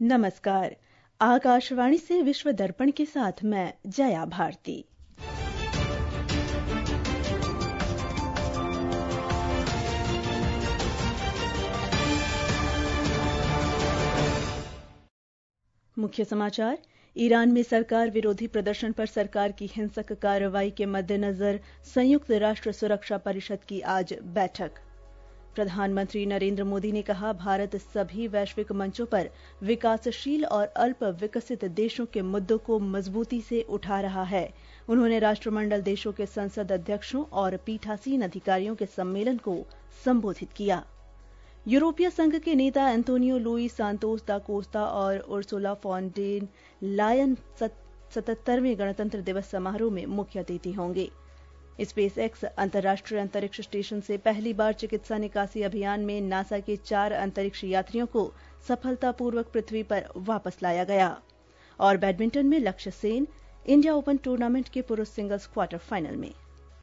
नमस्कार। आकाशवाणी से विश्व दर्पण के साथ मैं जया भारती। मुख्य समाचार। ईरान में सरकार विरोधी प्रदर्शन पर सरकार की हिंसक कार्रवाई के मद्देनजर संयुक्त राष्ट्र सुरक्षा परिषद की आज बैठक। प्रधानमंत्री नरेंद्र मोदी ने कहा, भारत सभी वैश्विक मंचों पर विकासशील और अल्प विकसित देशों के मुद्दों को मजबूती से उठा रहा है। उन्होंने राष्ट्रमंडल देशों के संसद अध्यक्षों और पीठासीन अधिकारियों के सम्मेलन को संबोधित किया। यूरोपीय संघ के नेता Antonio Luis Santos da Costa और उर्सुला फॉन डेर लायन 77वें गणतंत्र दिवस समारोह में मुख्य अतिथि होंगे। स्पेस एक्स अंतर्राष्ट्रीय अंतरिक्ष स्टेशन से पहली बार चिकित्सा निकासी अभियान में नासा के 4 अंतरिक्ष यात्रियों को सफलतापूर्वक पृथ्वी पर वापस लाया गया। और बैडमिंटन में लक्ष्य सेन इंडिया ओपन टूर्नामेंट के पुरुष सिंगल्स क्वार्टर फाइनल में।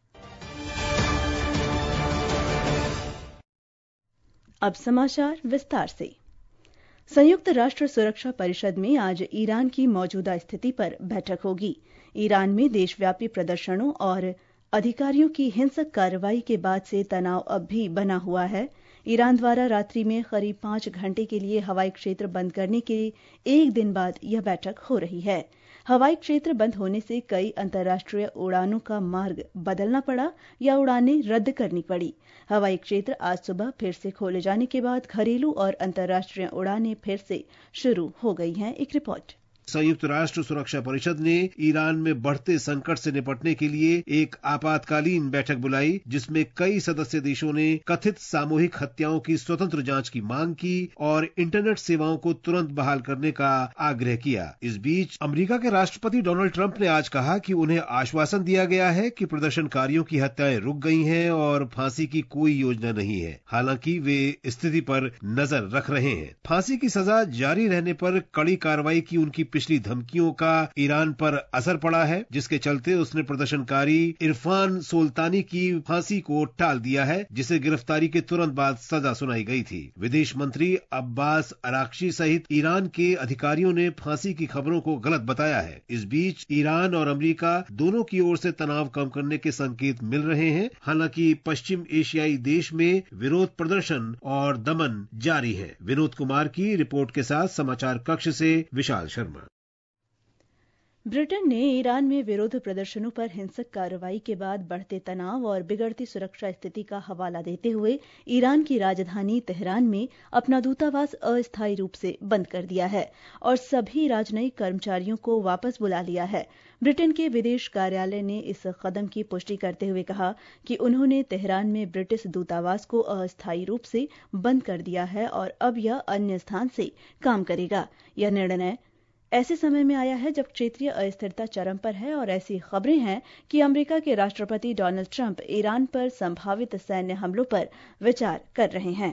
अब समाचार विस्तार से। संयुक्त राष्ट्र सुरक्षा परिषद में आज ईरान की मौजूदा स्थिति पर बैठक होगी। ईरान में देशव्यापी प्रदर्शनों और अधिकारियों की हिंसक कार्रवाई के बाद से तनाव अब भी बना हुआ है। ईरान द्वारा रात्रि में करीब 5 घंटे के लिए हवाई क्षेत्र बंद करने के एक दिन बाद यह बैठक हो रही है। हवाई क्षेत्र बंद होने से कई अंतर्राष्ट्रीय उड़ानों का मार्ग बदलना पड़ा या उड़ानें रद्द करनी पड़ी। हवाई क्षेत्र आज सुबह फिर से खोले जाने के बाद घरेलू और अंतर्राष्ट्रीय उड़ानें फिर से शुरू हो गई हैं। एक रिपोर्ट। संयुक्त राष्ट्र सुरक्षा परिषद ने ईरान में बढ़ते संकट से निपटने के लिए एक आपातकालीन बैठक बुलाई, जिसमें कई सदस्य देशों ने कथित सामूहिक हत्याओं की स्वतंत्र जांच की मांग की और इंटरनेट सेवाओं को तुरंत बहाल करने का आग्रह किया। इस बीच अमेरिका के राष्ट्रपति डोनाल्ड ट्रंप ने आज कहा कि उन्हें आश्वासन दिया गया है कि प्रदर्शनकारियों की हत्याएं रुक गई हैं और फांसी की कोई योजना नहीं है। हालांकि वे स्थिति पर नजर रख रहे हैं। फांसी की सजा जारी रहने पर कड़ी कार्रवाई की उनकी पिछली धमकियों का ईरान पर असर पड़ा है, जिसके चलते उसने प्रदर्शनकारी इरफान सोल्तानी की फांसी को टाल दिया है, जिसे गिरफ्तारी के तुरंत बाद सजा सुनाई गई थी। विदेश मंत्री अब्बास अराक्ची सहित ईरान के अधिकारियों ने फांसी की खबरों को गलत बताया है। इस बीच ईरान और अमेरिका दोनों की ओर से तनाव कम करने के संकेत मिल रहे हैं। हालांकि पश्चिम एशियाई देश में विरोध प्रदर्शन और दमन जारी है। विनोद कुमार की रिपोर्ट के साथ समाचार कक्ष से विशाल शर्मा। ब्रिटेन ने ईरान में विरोध प्रदर्शनों पर हिंसक कार्रवाई के बाद बढ़ते तनाव और बिगड़ती सुरक्षा स्थिति का हवाला देते हुए ईरान की राजधानी तेहरान में अपना दूतावास अस्थायी रूप से बंद कर दिया है और सभी राजनयिक कर्मचारियों को वापस बुला लिया है। ब्रिटेन के विदेश कार्यालय ने इस कदम की पुष्टि करते हुए कहा कि उन्होंने तेहरान में ब्रिटिश दूतावास को अस्थायी रूप से बंद कर दिया है और अब यह अन्य स्थान से काम करेगा। यह निर्णय ऐसे समय में आया है जब क्षेत्रीय अस्थिरता चरम पर है और ऐसी खबरें हैं कि अमेरिका के राष्ट्रपति डोनाल्ड ट्रंप ईरान पर संभावित सैन्य हमलों पर विचार कर रहे हैं।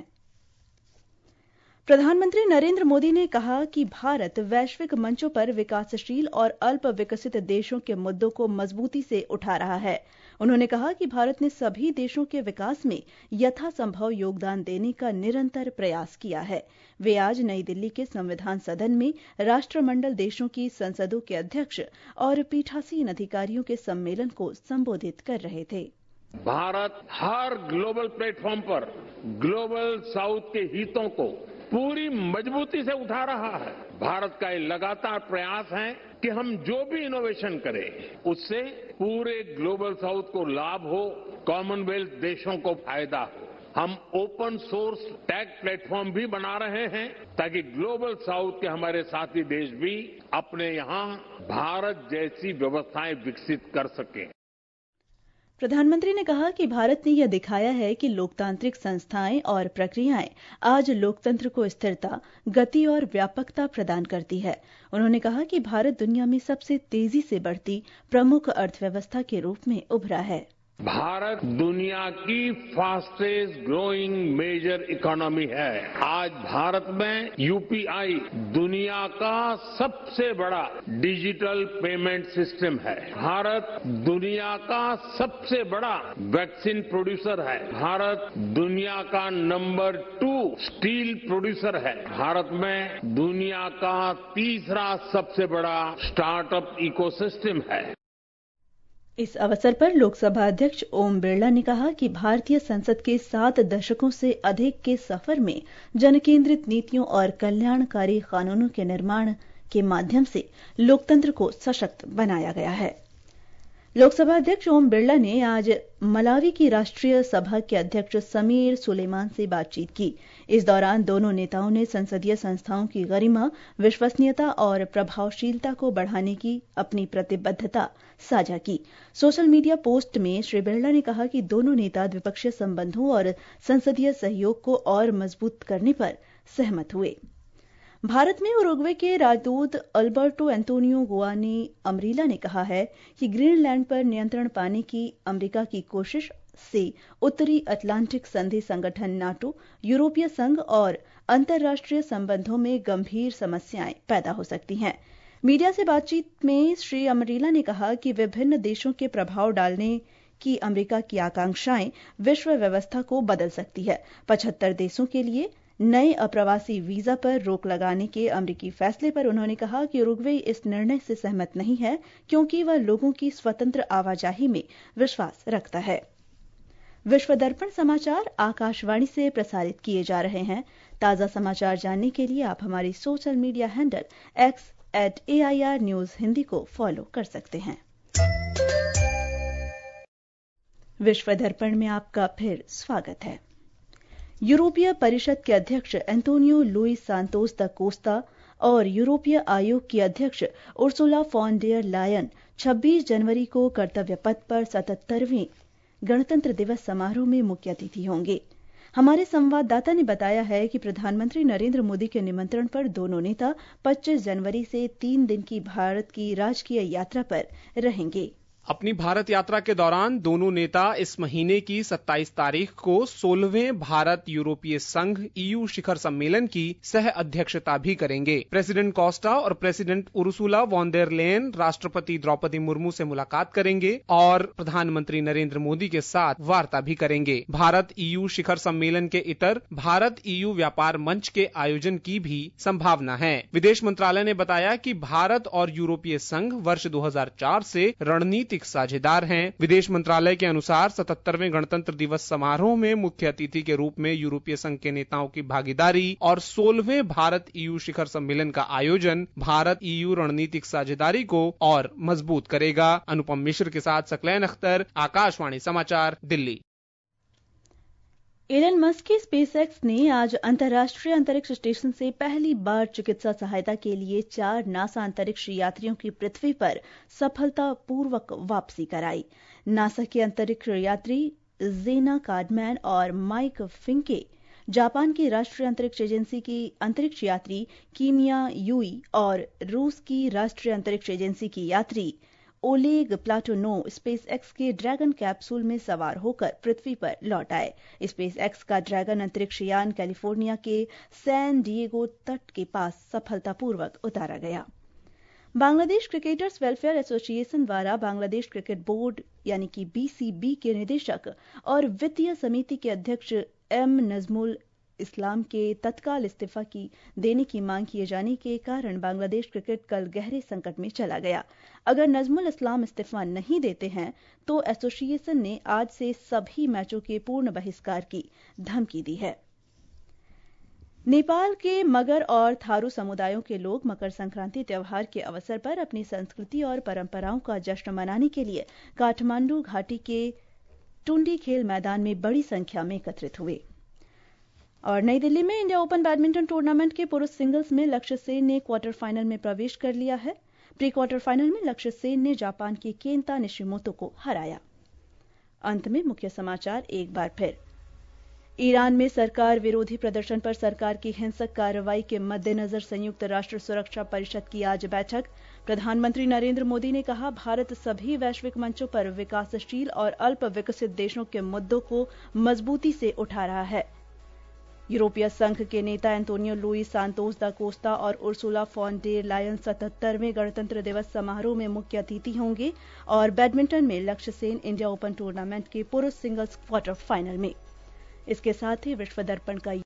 प्रधानमंत्री नरेंद्र मोदी ने कहा कि भारत वैश्विक मंचों पर विकासशील और अल्प विकसित देशों के मुद्दों को मजबूती से उठा रहा है। उन्होंने कहा कि भारत ने सभी देशों के विकास में यथासंभव योगदान देने का निरंतर प्रयास किया है। वे आज नई दिल्ली के संविधान सदन में राष्ट्रमंडल देशों की संसदों के अध्यक्ष और पीठासीन अधिकारियों के सम्मेलन को संबोधित कर रहे थे। भारत हर ग्लोबल प्लेटफॉर्म पर ग्लोबल साउथ के हितों को पूरी मजबूती से उठा रहा है। भारत का ये लगातार प्रयास है कि हम जो भी इनोवेशन करें उससे पूरे ग्लोबल साउथ को लाभ हो, कॉमनवेल्थ देशों को फायदा हो। हम ओपन सोर्स टेक प्लेटफॉर्म भी बना रहे हैं ताकि ग्लोबल साउथ के हमारे साथी देश भी अपने यहां भारत जैसी व्यवस्थाएं विकसित कर सकें। प्रधानमंत्री ने कहा कि भारत ने यह दिखाया है कि लोकतांत्रिक संस्थाएं और प्रक्रियाएं आज लोकतंत्र को स्थिरता, गति और व्यापकता प्रदान करती है। उन्होंने कहा कि भारत दुनिया में सबसे तेजी से बढ़ती प्रमुख अर्थव्यवस्था के रूप में उभरा है। भारत दुनिया की फास्टेस्ट ग्रोइंग मेजर इकोनॉमी है। आज भारत में यूपीआई दुनिया का सबसे बड़ा डिजिटल पेमेंट सिस्टम है। भारत दुनिया का सबसे बड़ा वैक्सीन प्रोड्यूसर है। भारत दुनिया का नंबर 2 स्टील प्रोड्यूसर है। भारत में दुनिया का तीसरा सबसे बड़ा स्टार्टअप इकोसिस्टम है। इस अवसर पर लोकसभा अध्यक्ष ओम बिरला ने कहा कि भारतीय संसद के 7 दशकों से अधिक के सफर में जनकेंद्रित नीतियों और कल्याणकारी कानूनों के निर्माण के माध्यम से लोकतंत्र को सशक्त बनाया गया है। लोकसभा अध्यक्ष ओम बिरला ने आज मलावी की राष्ट्रीय सभा के अध्यक्ष समीर सुलेमान से बातचीत की। इस दौरान दोनों नेताओं ने संसदीय संस्थाओं की गरिमा, विश्वसनीयता और प्रभावशीलता को बढ़ाने की अपनी प्रतिबद्धता साझा की। सोशल मीडिया पोस्ट में श्री बिरला ने कहा कि दोनों नेता द्विपक्षीय संबंधों और संसदीय सहयोग को और मजबूत करने पर सहमत हुए। भारत में उरुग्वे के राजदूत अल्बर्टो एंटोनियो गुआनी अमरीला ने कहा है कि ग्रीनलैंड पर नियंत्रण पाने की अमेरिका की कोशिश से उत्तरी अटलांटिक संधि संगठन नाटो, यूरोपीय संघ और अंतर्राष्ट्रीय संबंधों में गंभीर समस्याएं पैदा हो सकती हैं। मीडिया से बातचीत में श्री अमरीला ने कहा कि विभिन्न देशों के प्रभाव डालने की अमेरिका की आकांक्षाएं विश्व व्यवस्था को बदल सकती है। 75 देशों के लिए नए अप्रवासी वीजा पर रोक लगाने के अमेरिकी फैसले पर उन्होंने कहा कि उरुग्वे इस निर्णय से सहमत नहीं है क्योंकि वह लोगों की स्वतंत्र आवाजाही में विश्वास रखता है। विश्व दर्पण समाचार आकाशवाणी से प्रसारित किए जा रहे हैं। ताजा समाचार जानने के लिए आप हमारी social media handle @AIR news Hindi को फॉलो कर सकते हैं। विश्व दर्पण में आपका फिर स्वागत है। यूरोपीय परिषद के अध्यक्ष Antonio Luis Santos da Costa और यूरोपीय आयोग की अध्यक्ष उर्सुला फॉन डेर लायन 26 जनवरी को कर्तव्य पथ पर 77वें गणतंत्र दिवस समारोह में मुख्य अतिथि होंगे। हमारे संवाददाता ने बताया है कि प्रधानमंत्री नरेंद्र मोदी के निमंत्रण पर दोनों नेता 25 जनवरी से 3 दिन की भारत की राजकीय यात्रा पर रहेंगे। अपनी भारत यात्रा के दौरान दोनों नेता इस महीने की 27 तारीख को 16वें भारत यूरोपीय संघ EU शिखर सम्मेलन की सह अध्यक्षता भी करेंगे। प्रेसिडेंट कोस्टा और president Ursula von der Leyen राष्ट्रपति द्रौपदी मुर्मू से मुलाकात करेंगे और प्रधानमंत्री नरेंद्र मोदी के साथ वार्ता भी करेंगे। भारत EU शिखर सम्मेलन के इतर भारत EU व्यापार मंच के आयोजन की भी संभावना है। विदेश मंत्रालय ने बताया कि भारत और यूरोपीय संघ वर्ष 2004 से रणनीतिक साझेदार हैं। विदेश मंत्रालय के अनुसार 77वें गणतंत्र दिवस समारोह में मुख्य अतिथि के रूप में यूरोपीय संघ के नेताओं की भागीदारी और 16वें भारत EU शिखर सम्मेलन का आयोजन भारत EU रणनीतिक साझेदारी को और मजबूत करेगा। अनुपम मिश्र के साथ सकलैन अख्तर, आकाशवाणी समाचार, दिल्ली। एलन मस्क के स्पेसएक्स ने आज अंतर्राष्ट्रीय अंतरिक्ष स्टेशन से पहली बार चिकित्सा सहायता के लिए 4 नासा अंतरिक्ष यात्रियों की पृथ्वी पर सफलतापूर्वक वापसी कराई। नासा के अंतरिक्ष यात्री जेना कार्डमैन और माइक फिंके, जापान की राष्ट्रीय अंतरिक्ष एजेंसी की अंतरिक्ष यात्री कीमिया यूई और रूस की राष्ट्रीय अंतरिक्ष एजेंसी की यात्री ओलेग प्लाटोनोव स्पेसएक्स के ड्रैगन कैप्सूल में सवार होकर पृथ्वी पर लौट आए। स्पेसएक्स का ड्रैगन अंतरिक्ष यान कैलिफोर्निया के सैन डिएगो तट के पास सफलतापूर्वक उतारा गया। बांग्लादेश क्रिकेटर्स वेलफेयर एसोसिएशन द्वारा बांग्लादेश क्रिकेट बोर्ड यानी कि BCB के निदेशक और वित्तीय समिति के अध्यक्ष M नजमुल इस्लाम के तत्काल इस्तीफा देने की मांग किए जाने के कारण बांग्लादेश क्रिकेट कल गहरे संकट में चला गया। अगर नजमुल इस्लाम इस्तीफा नहीं देते हैं तो एसोसिएशन ने आज से सभी मैचों के पूर्ण बहिष्कार की धमकी दी है। नेपाल के मगर और थारू समुदायों के लोग मकर संक्रांति त्योहार के अवसर पर अपनी संस्कृति और परंपराओं का जश्न मनाने के लिए काठमांडू घाटी के टुंडी खेल मैदान में बड़ी संख्या में एकत्रित हुए। और नई दिल्ली में इंडिया ओपन बैडमिंटन टूर्नामेंट के पुरुष सिंगल्स में लक्ष्य सेन ने क्वार्टर फाइनल में प्रवेश कर लिया है। प्री क्वार्टर फाइनल में लक्ष्य सेन ने जापान के केंता निशिमोतो को हराया। अंत में मुख्य समाचार एक बार फिर। ईरान में सरकार विरोधी प्रदर्शन पर सरकार की हिंसक कार्रवाई के मद्देनजर संयुक्त राष्ट्र सुरक्षा परिषद की आज बैठक। प्रधानमंत्री नरेंद्र मोदी ने कहा, भारत सभी वैश्विक मंचों पर विकासशील और अल्प विकसित देशों के मुद्दों को मजबूती से उठा रहा है। यूरोपीय संघ के नेता Antonio Luis Santos da Costa और उर्सुला फॉन डेर लायन 77वें गणतंत्र दिवस समारोह में मुख्य अतिथि होंगे और बैडमिंटन में लक्ष्य सेन इंडिया ओपन टूर्नामेंट के पुरुष सिंगल्स क्वार्टर फाइनल में। इसके साथ ही विश्व दर्पण का